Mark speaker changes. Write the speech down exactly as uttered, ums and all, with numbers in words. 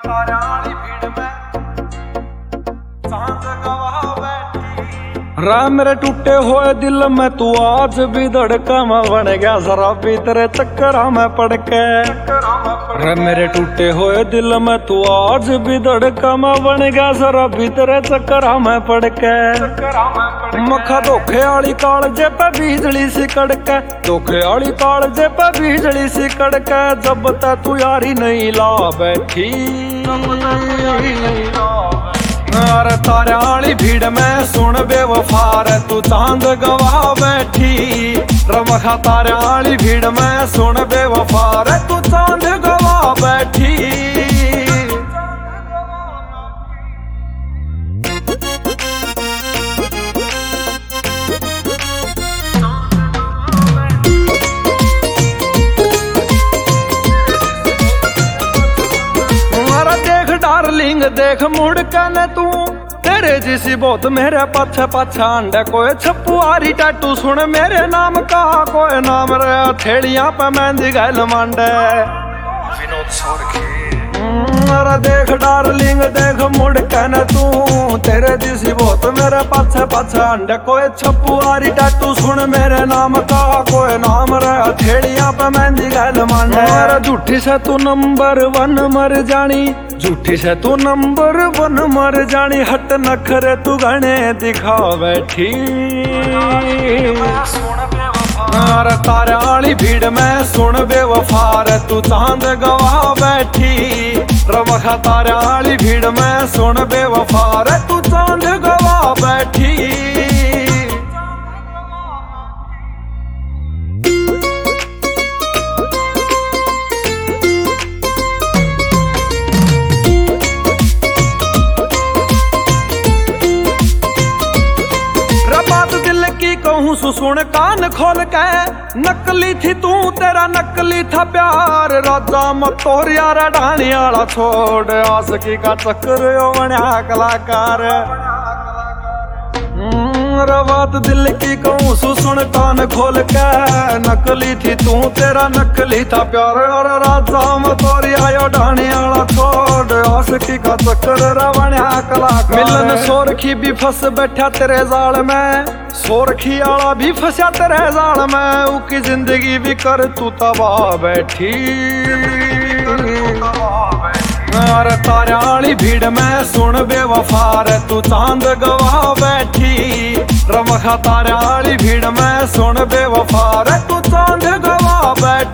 Speaker 1: रा मेरे टूटे हुए दिल में तू आज भी धड़का मैं बन गया जरा भी तेरे चक्कर में पड़ के। रे मेरे टूटे हुए दिल में तू आज भी धड़का मैं बन गया जरा भी तेरे चक्कर में पड़ के। मखा धोखे आली कालजे पे बिजली सी कड़के, धोखे आली कालजे पे बिजली सी कड़के। जब तक तू यारी नहीं ला बैठी अरे तारे आली भीड़ में सुन बेवफार तू चांद गवा बैठी। रमखा तारे आली भीड़ में सुन बेवफार तू चांद गवा बैठी। डार्लिंग देख मुड़ कने तू तेरे जिसी बहुत मेरे पाछे पाछे अंडे। कोई छपुआरी टैटू सुन मेरे नाम का, कोई नाम रे थेड़िया पे मेहंदी गैल मांडे। अरे देख डार्लिंग देख मुड़ कने तू तेरे जिसी बहुत मेरे पाछे पाछे अंडे। कोई छपुआरी टैटू सुन मेरे नाम का, कोई नाम रे थेड़िया पे मेहंदी गैल मांडे। अरे झूठी से तू नंबर वन मर जानी, झूठी से तू नंबर वन मर जानी। हट नखरे तू गणे दिखा बैठी। अरे तारे आली भीड़ में सुन बेवफार तू चांद गवा बैठी। रमखा तारे आली भीड़ में सुन बेवफार तू चांद गवा बैठी। कहूँ सुन कान खोल के, नकली थी तू तेरा नकली था प्यार। राजा मतोर यार ढाणी आला छोड़, आशिकी का चक्कर बना कलाकार। बात दिल की कहूँ सुन कान खोल के, नकली थी तू तेरा नकली था प्यार। और राजा मतोर आयो ढाणी आला छोड़, आशिकी का चक्कर बना कलाकार। मिलन सोरखी भी फंस बैठा तेरे जाल में, सोरखी आला भी फंसा तेरे जाल में। उकी जिंदगी भी कर तू तबाह बैठी। अरे तारे आली भीड़ में सुन बेवफार तू चांद गवा बैठी। रमखा तारे आली भीड़ में सुन बेवफार तू चांद गवा बैठी।